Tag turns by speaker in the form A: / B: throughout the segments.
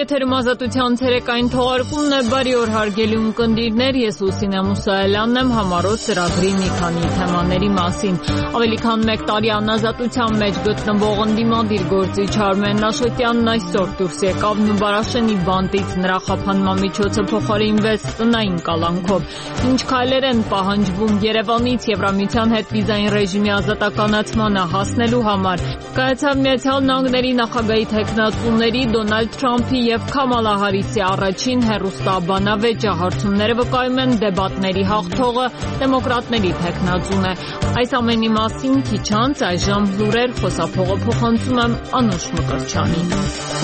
A: Եթերում ազատության ցերեկային թողարկումն է, բարի օր հարգելի ունկնդիրներ, ես Լուսինե Մուսայելյանն եմ, համառոտ ծրագրի մի քանի թեմաների մասին։ Ավելի քան 1 տարի անազատության մեջ գտնվող ընդդիմադիր գործիչ Արմեն Աշոտյանն այսօր դուրս եկավ Նուբարաշենի բանտից, նրա խափանման միջոցը փոխարինվեց տնային կալանքով։ Ինչ քայլեր են պահանջվում Երևանից Եվրամիության հետ վիզային ռեժիմի ազատականացմանը հասնելու համար։ Կայացավ Միացյալ Նահանգների նախագահի թեկնածուների Դոնալդ Թրամփի եւ Քամալա Հարիսի առաջին հեռուստաբանավեճը, հարցումները վկայում են դեբատների հաղթողը դեմոկրատների թեկնածուն է։ Այս ամենի մասին քիչ անց այժմ լուրեր, խոսափողը փոխանցում եմ Անուշ Մկրտչյանին։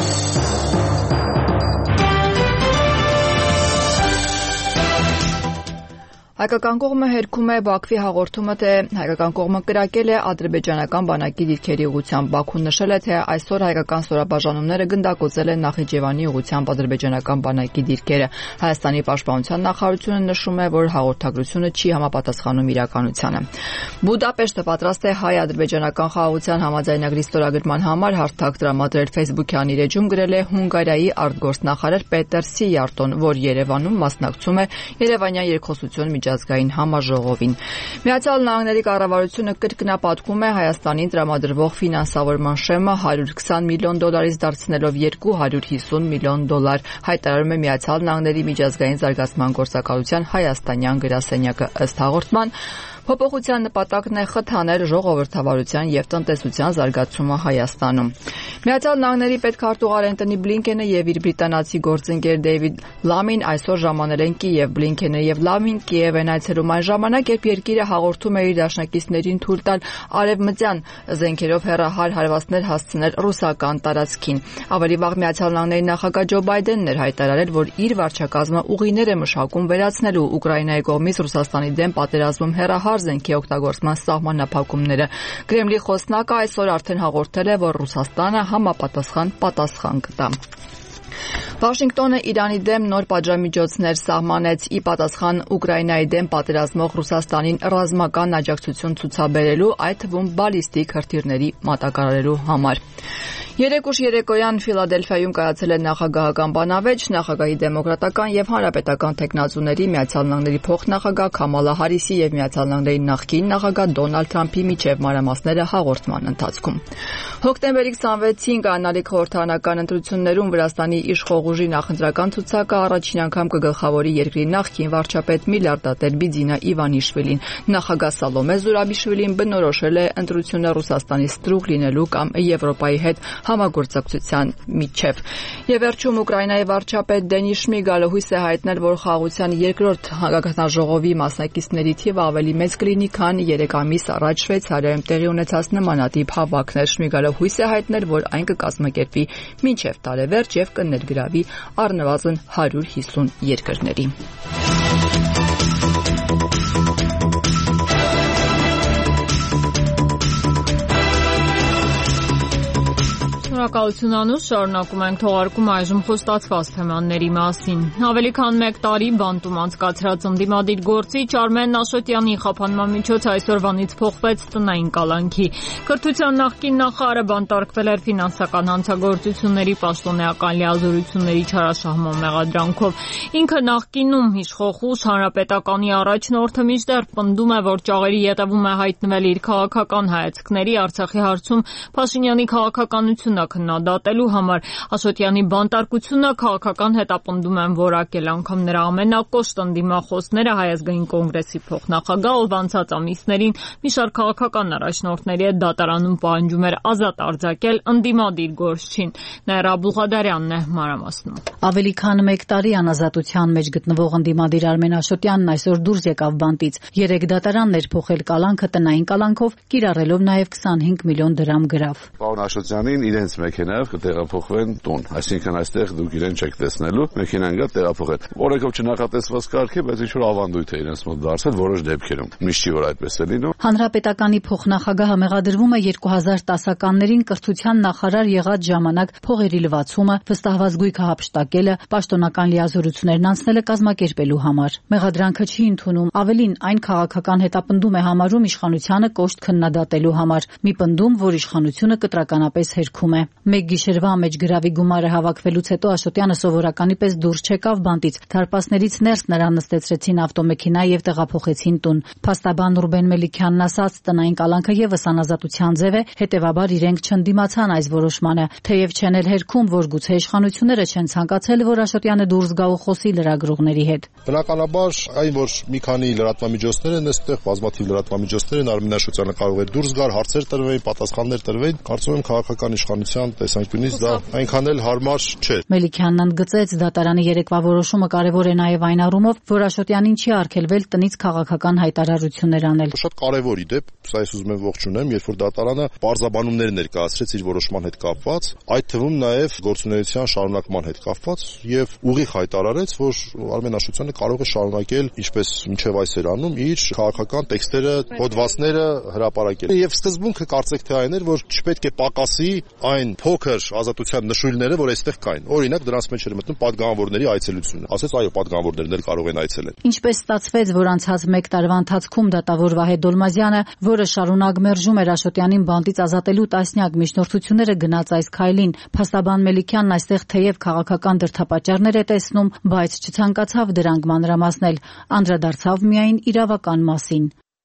B: Հայկական կողմը հերքում է Բաքվի հաղորդումը, թե հայկական կողմը կրակել է ադրբեջանական բանակի դիրքերի ուղղությամբ։ Բաքուն նշել է, թե այսօր հայկական ստորաբաժանումները գնդակոծել են Նախիջևանի ուղղությամբ ադրբեջանական բանակի դիրքերը։ Հայաստանի պաշտպանության նախարարությունը նշում է, որ հաղորդագրությունը չի համապատասխանում իրականությանը։ Բուդապեշտը պատրաստ է հայ-ադրբեջանական խաղաղության համաձայնագրի ստորագրման համար հարթակ տրամադրել Facebook-յան իր էջում գրել է Հունգարիայի արտգործնախարար Պետեր Սիյարտոն, որ Երևանում մասնակցում է Երևանյան երկխոսություն միջազգային համաժողովին։ Միացյալ Նահանգների կառավարությունը կրկնապատկում է Հայաստանին տրամադրվող ֆինանսավորման շեմը $120 միլիոն դարձնելով $250 միլիոն, հայտարարում է Միացյալ Նահանգների միջազգային զարգացման գործակալության հայաստանյան գրասենյակը։ Ըստ հաղորդման, փոփոխության նպատակն է խթանել ժողովրդավարության եւ տնտեսության զարգացումը Հայաստանում։ Միացյալ Նահանգների պետքարտուղար Էնթոնի Բլինքենը եւ իր բրիտանացի գործընկեր Դեյվիդ Լամին այսօր ժամանել են Կիև։ Բլինքենը եւ Լամին Կիև են այցելում այն ժամանակ, երբ երկիրը հաղորդում է իր դաշնակիցներին թույլ տալ արևմտյան զենքերով հեռահար հարվածներ հասցնել ռուսական տարածքին։ Ավելի վաղ Միացյալ Նահանգների նախագահ Ջո Բայդենն էր հայտարարել, որ իր վարչակազմը ուղիներ է մշակում վերացնելու Ուկրաինայի կողմից Ռուսաստանի դեմ պատերազմում հեռահար զենքի օգտագործման սահմանափակումները։ Կրեմլի խոսնակը այսօր արդեն հաղորդել է, որ Ռուսաստանը համապատասխան պատասխան կտա։ Վաշինգտոնը Իրանի դեմ նոր պատժամիջոցներ սահմանեց՝ ի պատասխան Ուկրաինայի դեմ պատերազմող Ռուսաստանին ռազմական աջակցություն ցուցաբերելու, այդ թվում բալիստիկ հրթիռների մատակարարելու համար։ Երեկ ուշ երեկոյան Ֆիլադելֆիայում կայացել է նախագահական բանավեճ, նախագահի դեմոկրատական եւ հանրապետական թեկնածուների, Միացյալ Նահանգների փոխնախագահ Քամալա Հարիսի եւ Միացյալ Նահանգների նախկին նախագահ Դոնալդ Թրամփի միջև մանրամասները հաղորդման ընթացքում։ Հոկտեմբերի 26-ին կայանալիք խորհրդարանական ընտրություններում Վրաստանի իշխող ուժի նախընտրական ցուցակը առաջին անգամ կգլխավորի երկրի նախկին վարչապետ միլիարդատեր Բիձինա Իվանիշվիլին։ Նախագահ Սալոմե Զուրաբիշվիլին բնորոշել է ընտրությունը Ռուսաստանի ստրուկ լինելու կամ Եվրոպայի հետ համագործակցության միջև։ Եվ վերջում Ուկրաինայի վարչապետ Դենիս Շմիգալը հույս է հայտնել, որ խաղաղության երկրորդ հանրաժողովի մասնակիցների թիվը ավելի մեծ կլինի, քան 3 ամիս առաջ Շվեյցարիայում տեղի ունեցած նմանատիպ հավաքներ։ Շմիգալը հույս է հայտնել, որ այն կկազմակերպվի մինչև տարեվերջ եւ կներգրավի առնվազն 150 երկրների։
A: Շնորհակալություն Անուշ, շարունակում ենք թողարկումը այժմ խոստացված թեմաների մասին։ Ավելի քան 1 տարի բանտում անցկացրած ընդդիմադիր գործիչ Արմեն Աշոտյանի խափանման միջոցը այսօրվանից փոխվեց տնային կալանքի։ Կրթության նախկին նախարարը բանտարկվել էր ֆինանսական հանցագործությունների պաշտոնեական լիազորությունների չարաշահման մեղադրանքով։ Ինքը նախկինում իշխող ուժ Հանրապետականի առաջնորդը մինչդեռ պնդում է, որ ճաղերի ետևում է հայտնվել իր քաղաքական հայացքների, Արցախի հարցում Փաշինյանի քաղաքականությունը քննադատելու համար։ Աշոտյանի բանտարկությունը քաղաքական հետապնդում են որակել, անգամ նրա ամենակոշտ ընդդիմախոսները Հայ ազգային կոնգրեսի փոխնախագահ, ով անցած ամիսներին մի շարք քաղաքական առաջնորդների հետ դատարանում պահանջում էր ազատ արձակել ընդդիմադիր գործչին։ Նաիրա Բուղադարյանն է մանրամասնում։
C: Ավելի քան 1 տարի անազատության մեջ գտնվող ընդդիմադիր Արմեն Աշոտյանն այսօր դուրս եկավ բանտից։ 3 դատարաններ փոխել կալանքը տնային կալանքով, կիրառելով նաև 25 միլիոն դրամ գրավ։
D: Պարոն Աշոտյանին իրենց մեքենայով կտեղափոխվեն տուն, այսինքն այստեղ դուք իրեն չեք տեսնելու, մեքենան գա տեղափոխել։ Օրենքով չնախատեսված կարգ է, բայց ինչ-որ ավանդույթ է իրենց մոտ դարձել որոշ դեպքերում։ Միշտ չի որ այդպես է լինում։
C: Հանրապետականի փոխնախագահը մեղադրվում է 2010-ականներին կրթության նախարար եղած ժամանակ փողերի լվացումը, վստահված գույքը հափշտակելը, պաշտոնական լիազորություններն անցնելը կազմակերպելու համար։ Մեղադրանքը չի ընդունում, ավելին այն քաղաքական հետապնդում է համարում իշխանությանը կոշտ քննադատելու համար։ Մի պնդում, որ իշխանությունը կտրականապես հերքում է։ Մեկ գիշերվա մեջ գրավի գումարը հավաքվելուց հետո Աշոտյանը սովորականի պես դուրս չեկավ բանտից։ Թարպասներից ներս նրան նստեցրեցին ավտոմեքենա եւ տեղափոխեցին տուն։ Փաստաբան Ռուբեն Մելիքյանն ասաց, տնային կալանքը եւս անազատության ձև է, հետեւաբար իրենք չընդդիմացան այս որոշմանը։ Թեև չեն էլ հերքում, որ գուցե իշխանությունները չեն ցանկացել, որ Աշոտյանը դուրս գա ու խոսի լրագրողների հետ։
E: Բնականաբար, այն որ մի քանի լրատվամիջոցներ են այստեղ, բազմաթիվ լրատվամիջոցներ են, Արմեն Աշոտյանը կարող էր դուրս գալ, հարցեր տրվեին, պատասխաններ տրվեին, կարծում եմ քաղաքական իշխանության տեսանկյունից դա այնքան էլ հարմար չէր։
C: Մելիքյանն ընդգծեց, դատարանի երեկվա որոշումը կարևոր է նաև այն առումով, որ Աշոտյանին չի արգելվել տնից քաղաքական հայտարարություններ անել։
E: Շատ կարևոր իդեպ, սա ես ուզում եմ ողջունեմ, երբ որ դատարանը պարզաբանումներ ներկայացրեց իր որոշման հետ կապված, այդ թվում նաև գործունեության շարունակման հետ կապված եւ ուղիղ հայտարարեց, որ Արմեն Աշոտյանը կարող է շարունակել, ինչպես մինչև այս էր անում, իր քաղաքական տեքստերը, հոդվածները հրապարակել։ Եվ սկզբունքը կարծեք թե այն էր, որ չպետք է պակասի այն փոքր ազատության նշույլները, որ այստեղ կային։ Օրինակ դրանց մեջ էր մտնում падգամավորների այցելությունը։ Ասեց այո, падգամավորներն էլ կարող են այցելել։
C: Ինչպես ստացվեց, որ անցած 1 տարվա ընթացքում դատավոր Վահե Դոլմազյանը, որը շարունակ մերժում էր Աշոտյանին բանտից ազատելու տասնյակ միջնորդությունները, գնաց այս քայլին։ Փաստաբան Մելիքյանն այստեղ թեև քաղաքական դրդապատճառներ է տեսնում, բայց չցանկացավ դրանք մանրամասնել, անդրադարձավ միայն իրավական մասին։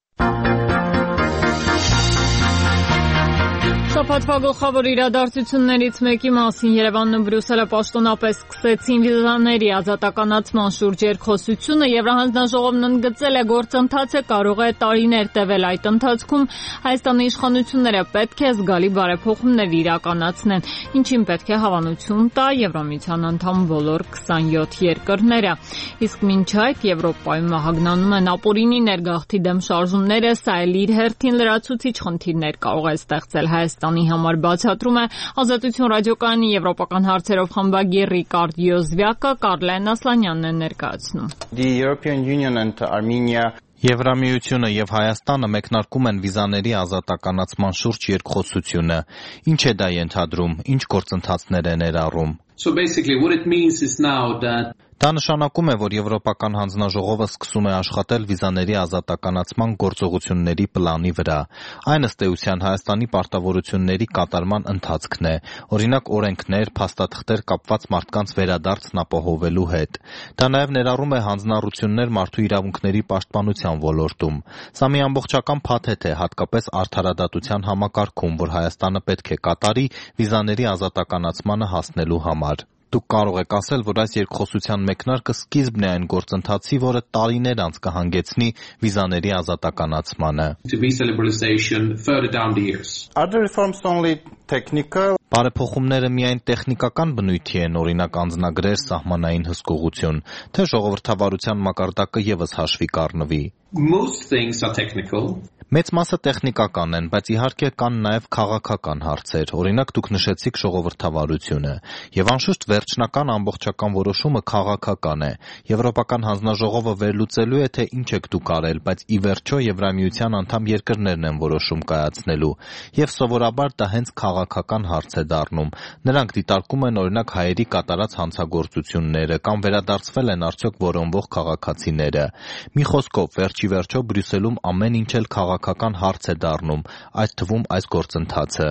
A: Շաբաթվա գլխավոր իրադարձություններից մեկի մասին Երևանն ու Բրյուսելը պաշտոնապես սկսեցին վիզաների ազատականացման շուրջ երկխոսությունը։ Եվրահանձնաժողովն ընդգծել է, գործընթացը կարող է տարիներ տևել։ Այդ ընթացքում Հայաստանի իշխանությունները պետք է զգալի բարեփոխումներ իրականացնեն, ինչին պետք է հավանություն տա Եվրամիության անդամ բոլոր 27 երկրները։ Իսկ մինչ այդ Եվրոպայում մահագնանում են ապօրինի ներգաղթի դեմ շարժումները, սա էլ իր հերթին լրացուցիչ խնդիրներ կարող է ստեղծել Հայաստանի համար, բացատրում է Ազատություն ռադիոկայանի եվրոպական հարցերով խմբագիր Ռիկարդ Յոզվյակը, Կարլեն Ասլանյանն է ներկայացնում։
F: Եվրամիությունը եւ Հայաստանը մեկնարկում են վիզաների ազատականացման շուրջ երկխոսությունը։ Ինչ է դա ենթադրում, ինչ գործընթացներ է ներառում։ Դա նշանակում է, որ Եվրոպական հանձնաժողովը սկսում է աշխատել վիզաների ազատականացման գործողությունների պլանի վրա։ Այն ըստ էության Հայաստանի պարտավորությունների կատարման ընթացքն է, օրինակ օրենքներ, փաստաթղթեր կապված մարդկանց վերադարձն ապահովելու հետ։ Դա նաև ներառում է հանձնառություններ մարդու իրավունքների պաշտպանության ոլորտում։ Սա մի ամբողջական փաթեթ է, հատկապես արդարադատության համակարգում, որ Հայաստանը պետք է կատարի վիզաների ազատականացմանը հասնելու համար։ Դուք կարող եք ասել, որ այս երկխոսության մեկնարկը սկիզբն է այն գործընթացի, որը տարիներ անց կհանգեցնի վիզաների ազատականացմանը։ Բարեփոխումները միայն տեխնիկական բնույթի են, օրինակ անձնագրեր, սահմանային հսկողություն, թե ժողովրդավարության մակարդակը ևս հաշվի կառնվի։ Մեծ մասը տեխնիկական են, բայց իհարկե կան նաև քաղաքական հարցեր, օրինակ դուք նշեցիք ժողովրդավարությունը, եւ անշուշտ վերջնական ամբողջական որոշումը քաղաքական է։ Եվրոպական հանձնաժողովը վերլուծելու է, թե ինչ եք դուք արել, բայց ի վերջո Եվրամիության անդամ երկրներն են որոշում կայացնելու, եւ սովորաբար դա հենց քաղաքական հարց է դառնում։ Նրանք դիտարկում են օրինակ հայերի կատարած հանցագործությունները կամ վերադարձվել են արդյոք որոնվող քաղաքացիները։ Մի խոսքով, վերջի վերջո Բրյուսելում ամեն ինչ էլ քաղաքական հարց է դառնում, այդ թվում այս գործընթացը։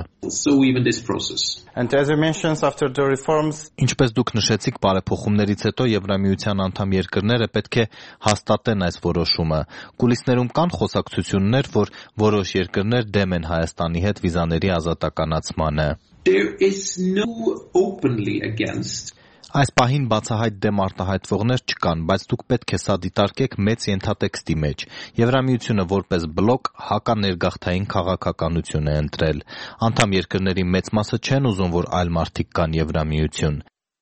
F: Ինչպես դուք նշեցիք, բարեփոխումներից հետո Եվրամիության անդամ երկրները պետք է հաստատեն այս որոշումը։ Կուլիսներում կան խոսակցություններ, որ որոշ երկրներ դեմ են Հայաստանի հետ վիզաների ազատականացմանը։ Այս պահին բացահայտ դեմ արտահայտվողներ չկան, բայց դուք պետք է սա դիտարկեք մեծ ենթատեքստի մեջ։ Եվրամիությունը որպես բլոկ հականերգաղթային քաղաքականություն է ընտրել։ Անդամ երկրների մեծ մասը չեն ուզում, որ այլ մարդիկ կան Եվրամիություն։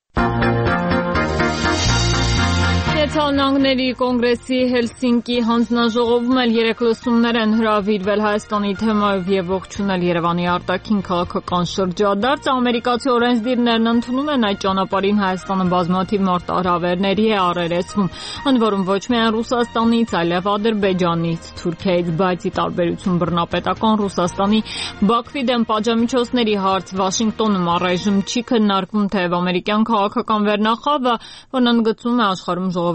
A: Միացյալ Նահանգների կոնգրեսի Հելսինկի հանձնաժողովում էլ 3 լսումներ են հրավիրվել Հայաստանի թեմայով եւ ողջունել Երևանի արտաքին քաղաքական շրջադարձ։ Ամերիկացի օրենսդիրներն ընդունում են այդ ճանապարհին Հայաստանը բազմաթիվ մարտահրավերների է առերեսվում, ընդ որում ոչ միայն Ռուսաստանից, այլև Ադրբեջանից, Թուրքիայից, բայց ի տարբերություն բռնապետական Ռուսաստանի Բաքվի դեմ պատժամիջոցների հարց Վաշինգտոնում առայժմ չի քննարկվում, թեև ամերիկյան քաղաքական վերնախավը, որն ընդգծում է աշխարհում ժողովրդի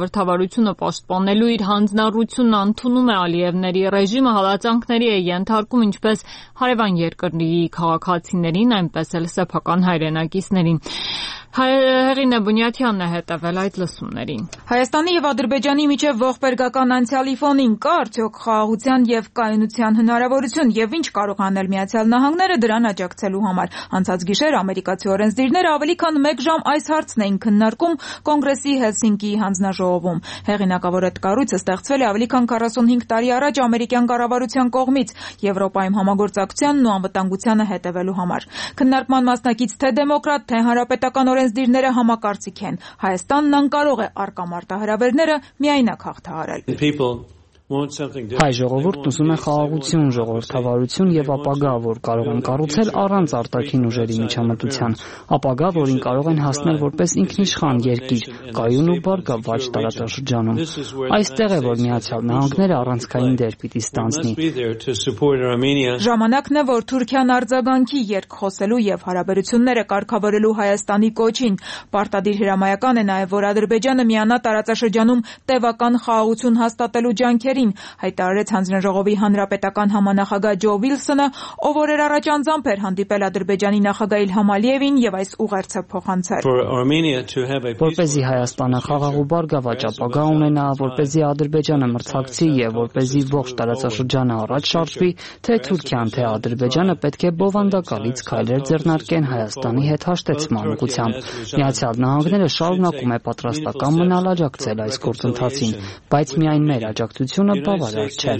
A: ժողովրդավարությունը պաշտպանելու իր հանձնառությունն ընդունում է Ալիևների ռեժիմը, հալածանքների է ենթարկում ինչպես հարևան երկրի քաղաքացիներին, այնպես էլ սեփական հայրենակիցներին։ Հեղինե Բունյաթյանն է հետևել այդ լսումներին։
G: Հայաստանի եւ Ադրբեջանի միջև ողբերգական անցյալի ֆոնին կա արդյոք խաղաղության եւ կայունության հնարավորություն եւ ինչ կարող անել Միացյալ Նահանգները դրան աջակցելու համար։ Անցած գիշեր ամերիկացի օրենսդիրները ավելի քան 1 ժամ այս հարցն էին քննարկում Կոնգրեսի Հելսինկիի հանձնաժողովում։ Հեղինակավոր այդ կառույցը ստեղծվել է ավելի քան 45 տարի առաջ ամերիկյան կառավարության կողմից Եվրոպայում համագործակցությանն ու անվտանգությանը հետևելու համար։ Քննարկման մասնակից թե դեմոկրատ, թե հանրապետական օրենսդիրները համակարծիք են։ Հայաստանն անկարող է առկա մարտահրավերները միայնակ հաղթահարել։
H: Հայ ժողովուրդն ուզում է խաղաղություն, ժողովրդավարություն եւ ապագա, որ կարող են կառուցել առանց արտաքին ուժերի միջամտության, ապագա, որին կարող են հասնել որպես ինքնիշխան երկիր, կայուն ու բարգավաճ տարածաշրջանում։ Այստեղ է, որ Միացյալ Նահանգները առանցքային դեր պիտի ստանձնի։
G: Ժամանակն է, որ Թուրքիան արձագանքի երկխոսելու եւ հարաբերությունները կարգավորելու Հայաստանի կոչին։ Պարտադիր հրամայական է նաեւ, որ Ադրբեջանը միանա տարածաշրջանում տևական խաղաղություն հաստատելու ջանքերին, հայտարարեց հանձնաժողովի հանրապետական համանախագահ Ջո Վիլսոնը, ով օրեր առաջ անձամբ էր հանդիպել Ադրբեջանի նախագահ Իլհամ Ալիևին եւ այս ուղերձը փոխանցել։
H: Որպեսզի Հայաստանը խաղաղ ու բարգավաճ ապագա ունենա, որպեսզի Ադրբեջանը մրցակցի եւ որպեսզի ողջ տարածաշրջանը առաջ շարժվի, թե Թուրքիան, թե Ադրբեջանը պետք է բովանդակալից քայլեր ձեռնարկեն Հայաստանի հետ հաշտեցման ուղղությամբ։ Միացյալ Նահանգները շարունակում է պատրաստական մնալ աջակցել այս գործընթացին, բայց միայն մեր աջակցությունը բավարար չէ։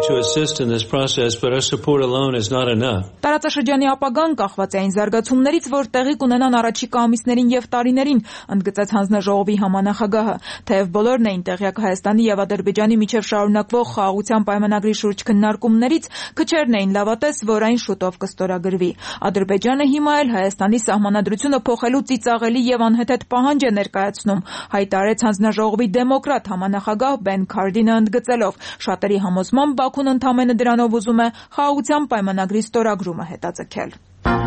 G: Տարածաշրջանի ապագան կախված է այն զարգացումներից, որ տեղի կունենան առաջիկա ամիսներին եւ տարիներին, ընդգծեց հանձնաժողովի համանախագահը, թեև բոլորն էին տեղյակ Հայաստանի եւ Ադրբեջանի միջև շարունակվող խաղաղության պայմանագրի շուրջ քննարկումներից, քչերն էին լավատես, որ այն շուտով կստորագրվի։ Ադրբեջանը հիմա էլ Հայաստանի սահմանադրությունը փոխելու ծիծաղելի եւ անհեթեթ պահանջ է ներկայացնում, հայտարարեց հանձնաժողովի դեմոկրատ համանախագահ Բեն Քարդինը, ընդգծելով. շատերի համոզմամբ Բաքուն ընդամենը դրանով ուզում է խաղաղության պայմանագրի ստորագրումը հետաձգել։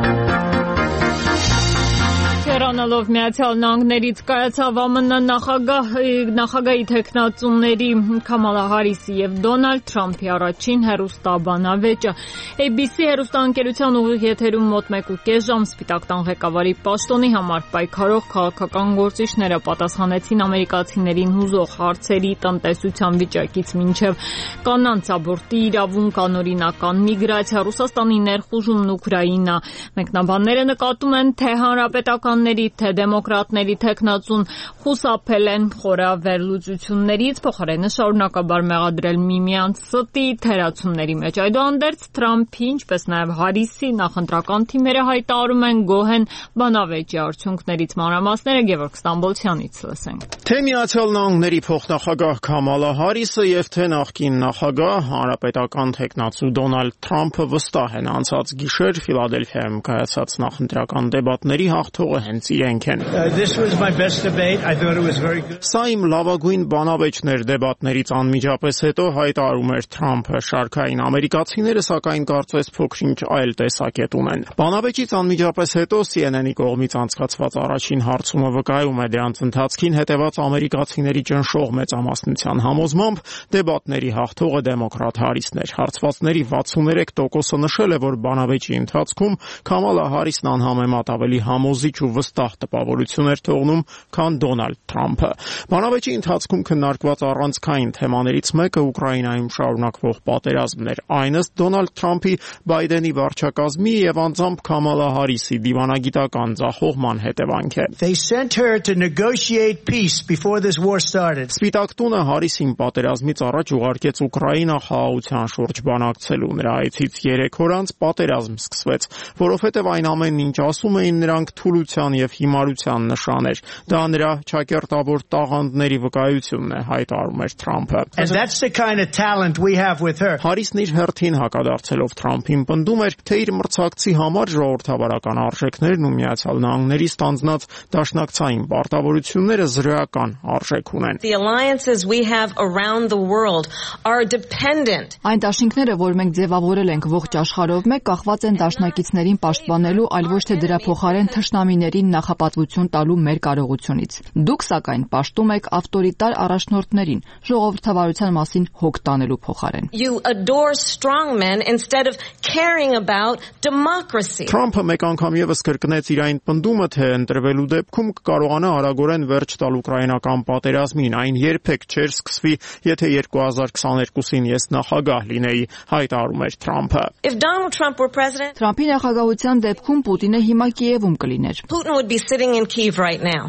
A: Հեռանալով Միացյալ Նահանգներից կայացավ ԱՄՆ նախագահի թեկնածուների Քամալա Հարիսի եւ Դոնալդ Թրամփի առաջին հեռուստաբանավեճը։ ABC հեռուստաընկերության ուղիղ եթերում մոտ 1.5 ժամ Սպիտակ տան ղեկավարի պաշտոնի համար պայքարող քաղաքական գործիչները պատասխանեցին ամերիկացիներին հուզող հարցերի, տնտեսության վիճակից մինչև կանանց աբորտի իրավունք, անօրինական միգրացիա, Ռուսաստանի ներխուժումն Ուկրաինա։ Մեկնաբանները նկատում են, թե հանրապետական թե դեմոկրատների թեկնածուն խուսափել են խորավերլուծություններից, փոխարենը շարունակաբար մեղադրել միմյանց ստի թերացումների մեջ։ Այդուհանդերձ Թրամփի, ինչպես նաև Հարիսի նախընտրական թիմերը հայտարարում են գոհ են բանավեճի արդյունքներից։ Մանրամասները Գևորգ Ստամբոլցյանից լսենք։
I: Թե Միացյալ Նահանգների փոխնախագահ Քամալա Հարիսը եւ թե նախկին նախագահ հանրապետական թեկնածու Դոնալդ Թրամփը վստահ են անցած գիշեր Ֆիլադելֆիայում կայացած նախընտրական դեբատների հաղթողը հենց իրենք են։ Սա իմ լավագույն բանավեճն էր դեբատներից անմիջապես հետո, հայտարարում էր Թրամփը։ Շարքային ամերիկացիները սակայն կարծես փոքրինչ այլ տեսակետ ունեն։ Բանավեճից անմիջապես հետո CNN-ի կողմից անցկացված առաջին հարցումը վկայում է դրանց ընթացքին հետևած ամերիկացիների ճնշող մեծամասնության համոզմամբ դեբատների հաղթողը դեմոկրատ Հարիսն էր։ Հարցվածների 63%-ը նշել է, որ բանավեճի ընթացքում Քամալա Հարիսն անհամեմատ ավելի համոզիչ ու վստահ տպավորություն էր թողնում, քան Դոնալդ Թրամփը։ Բանավեճի ընթացքում քննարկված առանցքային թեմաներից մեկը Ուկրաինայում շարունակվող պատերազմն էր։ Այն ըստ Դոնալդ Թրամփի, Բայդենի վարչակազմի եւ անձամբ Քամալա Հարիսի դիվանագիտական ձախողման հետևանք է։ Սպիտակ տունը Հարիսին պատերազմից առաջ ուղարկեց Ուկրաինա խաղաղության շուրջ բանակցելու։ Նրա այցից 3 օր անց պատերազմ սկսվեց, որովհետև այն ամենն ինչ ասում էին նրանք թուլության եւ հիմարության նշան էր։ Դա նրա ճակերտավոր տաղանդների վկայությունն է, հայտարարում էր Թրամփը։ Հարիսն իր հերթին հակադարձելով Թրամփին պնդում էր, թե իր մրցակցի համար ժողովրդավարական արժեքներն ու Միացյալ Նահանգների ստանձնած դաշնակցային պարտավորությունները զրոյական արժեք ունեն։
B: Այն դաշինքները, որ մենք ձևավորել ենք ողջ աշխարհով մեկ, կախված են դաշնակիցներին պաշտպանելու, այլ ոչ թե դրա փոխարեն թշնամիների տարիներին նախապատվություն տալու մեր կարողությունից։ Դուք սակայն պաշտում եք ավտորիտար առաջնորդներին, ժողովրդավարության մասին հոգ տանելու փոխարեն։
J: You adore strongmen instead of caring about democracy.
I: Թրամփը մեկ անգամ եւս կրկնեց իր այն պնդումը, թե ընտրվելու դեպքում կկարողանա արագորեն վերջ տալ ուկրաինական պատերազմին, այն երբեք չէր սկսվի, եթե 2022-ին ես նախագահ լինեի, հայտարարում էր Թրամփը։
J: If Donald Trump were president,
B: Թրամփի նախագահության դեպքում Պուտինը հիմա Կիևում կլիներ։
J: Putin would be sitting in Kyiv right now.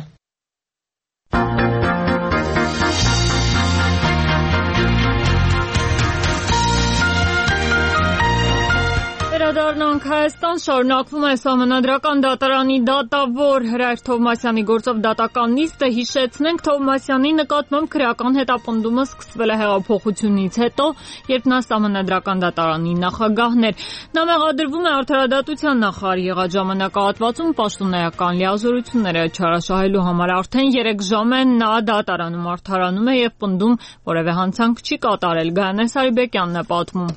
A: Վերադառնանք Հայաստան, շարունակվում է Սահմանադրական դատարանի դատավոր Հրայր Թովմասյանի գործով դատական նիստը։ Հիշեցնենք, Թովմասյանի նկատմամբ քրեական հետապնդումը սկսվել է հեղափոխությունից հետո, երբ նա Սահմանադրական դատարանի նախագահն էր։ Նա մեղադրվում է արդարադատության նախարար եղած ժամանակահատվածում պաշտոնական լիազորությունները չարաշահելու համար։ Արդեն 3 ժամ է նա դատարանում արդարանում է եւ պնդում որևէ հանցանք չի կատարել։ Գայանե Սարիբեկյանն է պատմում։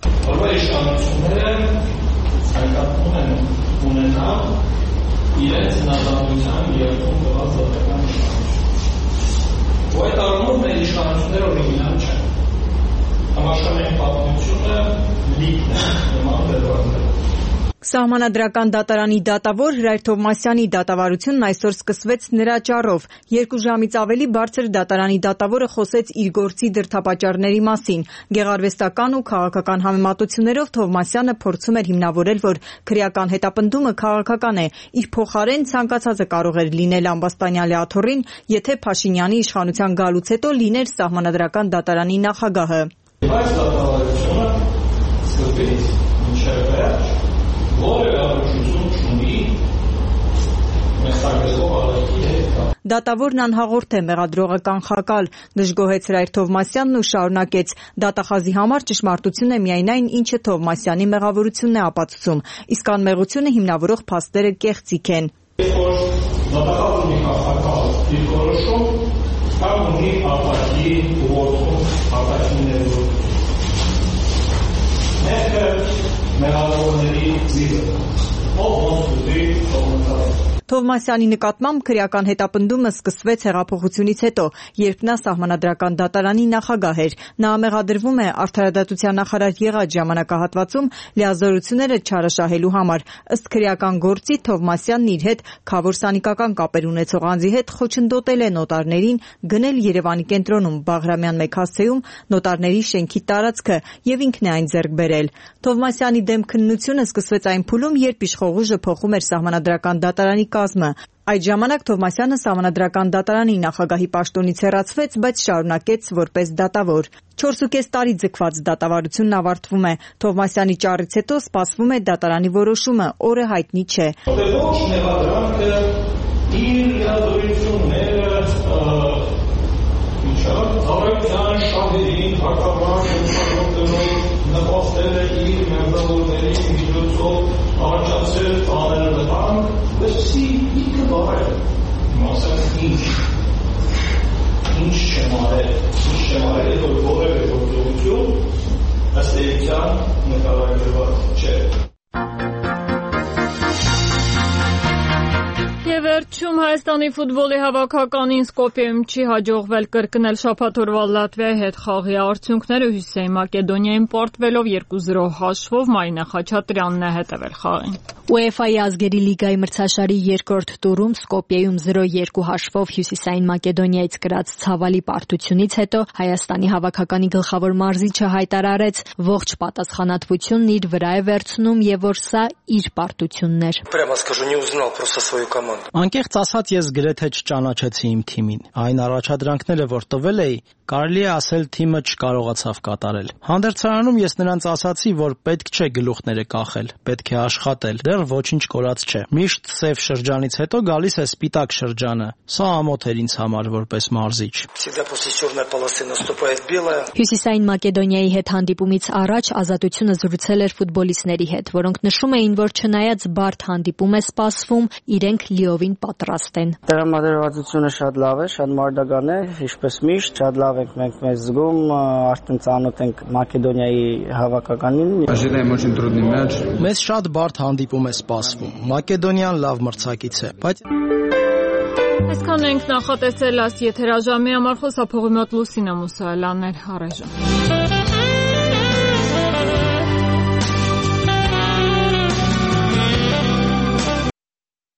K: Հայկական են ունենալ իրենց հնարավորության երկում տված դատական իշխանություն։ Ու այդ առումով մեր իշխանությունները օրիգինալ չեն։ Համաշխարհային պատմությունը լիքն է նման դեպքերում։
G: Սահմանադրական դատարանի դատավոր Հրայր Թովմասյանի դատավարությունն այսօր սկսվեց նրա ճառով։ 2 ժամից ավելի բարձր դատարանի դատավորը խոսեց իր գործի դրդապատճառների մասին։ Գեղարվեստական ու քաղաքական համեմատություններով Թովմասյանը փորձում էր հիմնավորել, որ քրեական հետապնդումը քաղաքական է։ Իր փոխարեն ցանկացածը կարող էր լինել ամբաստանյալի աթոռին, եթե Փաշինյանի իշխանության գալուց հետո լիներ Սահմանադրական դատարանի նախագահը։
K: Բայց դատավարությունը սկսվեց մինչև վերջ որևէ առնչություն չունի մեծարգեցող արարքի հետ։
G: Դատավորն անհաղորդ է, մեղադրողը կանխակալ, դժգոհեց Հրայր Թովմասյանն ու շարունակեց. դատախազի համար ճշմարտություն է միայն այն, ինչը Թովմասյանի մեղավորությունն է ապացուցում, իսկ անմեղությունը հիմնավորող փաստերը կեղծիք են։
K: Որ դատախազը ունի կանխակալ դիրքորոշում, կամ ունի արտաքին ուղղորդում, արտաքին ներդրում։ Մեկը մեղավորների զիվը, ով ոնց ուզի թողնತಾರೆ։
G: Թովմասյանի նկատմամբ քրեական հետապնդումը սկսվեց հեղափոխությունից հետո, երբ նա Սահմանադրական դատարանի նախագահ էր։ Նա մեղադրվում է արդարադատության նախարար եղած ժամանակահատվածում լիազորությունները չարաշահելու համար։ Ըստ քրեական գործի Թովմասյանն իր հետ քավոր սանիկական կապեր ունեցող անձի հետ խոչընդոտել է նոտարներին, գնել Երևանի կենտրոնում Բաղրամյան մեքասցեում նոտարների շենքի տարածքը եւ ինքն է այն ձեռք բերել։ Թովմասյանի դեմ քննությունը սկսվեց այն փուլում, երբ իշխողուժը փոխում էր Սահմանադրական դատարանի կազմը։ Այդ ժամանակ Թովմասյանը Սահմանադրական դատարանի նախագահի պաշտոնից հեռացվեց, բայց շարունակեց որպես դատավոր։ 4.5 տարի ձգված դատավարությունն ավարտվում է։ Թովմասյանի ճառից հետո սպասվում է դատարանի որոշումը, օրը հայտնի չէ։
K: Ողջ մեղադրանքը իր լիազորությունները ծառայության շահերին հակառակ նպաստել է իր մեղավորների միջոցով առաջացել տանել վտանգ, բացի ինքը բարել, մասած ինչ չեմ արել, որ որևէ գործողություն ըստ էության նկարագրված չէ։
A: Եվ վերջում Հայաստանի ֆուտբոլի հավաքականին Սկոպիեում չի հաջողվել կրկնել շաբաթ օրվա Լատվիայի հետ խաղի արդյունքները։ Հյուսիսային Մակեդոնիային պարտվելով 2-0 հաշվով Մարինե Խաչատրյանն է հետևել խաղին։
C: UEFA-ի ազգերի լիգայի մրցաշարի երկրորդ տուրում Սկոպիեում 0-2 հաշվով Հյուսիսային Մակեդոնիայից կրած ցավալի պարտությունից հետո Հայաստանի հավաքականի գլխավոր մարզիչը հայտարարեց ողջ պատասխանատվությունն իր վրա է վերցնում եւ որ սա իր պարտությունն էր։
L: Անկեղծ ասած ես գրեթե չճանաչեցի իմ թիմին։ Այն առաջադրանքները, որ տվել էի, կարելի է ասել թիմը չկարողացավ կատարել։ Հանդերձարանում ես նրանց ասացի, որ պետք չէ գլուխները կախել, պետք է աշխատել, դեռ ոչինչ կորած չէ։ Միշտ սև շրջանից հետո գալիս է սպիտակ շրջանը։ Սա ամոթ էր ինձ համար որպես մարզիչ։
C: Հյուսիսային Մակեդոնիայի հետ հանդիպումից առաջ Ազատությունը զրուցել էր ֆուտբոլիստների հետ, որոնք նշում էին, որ չնայած բարդ հանդիպում է սպասվում, իրենք լիովին
M: պատրաստ են։
H: Տրամադրվածությունը շատ լավ է, շատ մարդական է, ինչպես միշտ, շատ լավ ենք մենք մեզ զգում, արդեն ծանոթ ենք Մակեդոնիայի հավաքականին։
L: Մեզ շատ բարդ հանդիպում է սպասվում։ Մակեդոնիան լավ մրցակից է, բայց
A: Այսքան ենք նախատեսել այս եթերաժամի համար, խոսափողի մոտ Լուսինա Մուսայելյանն էր, առայժմ։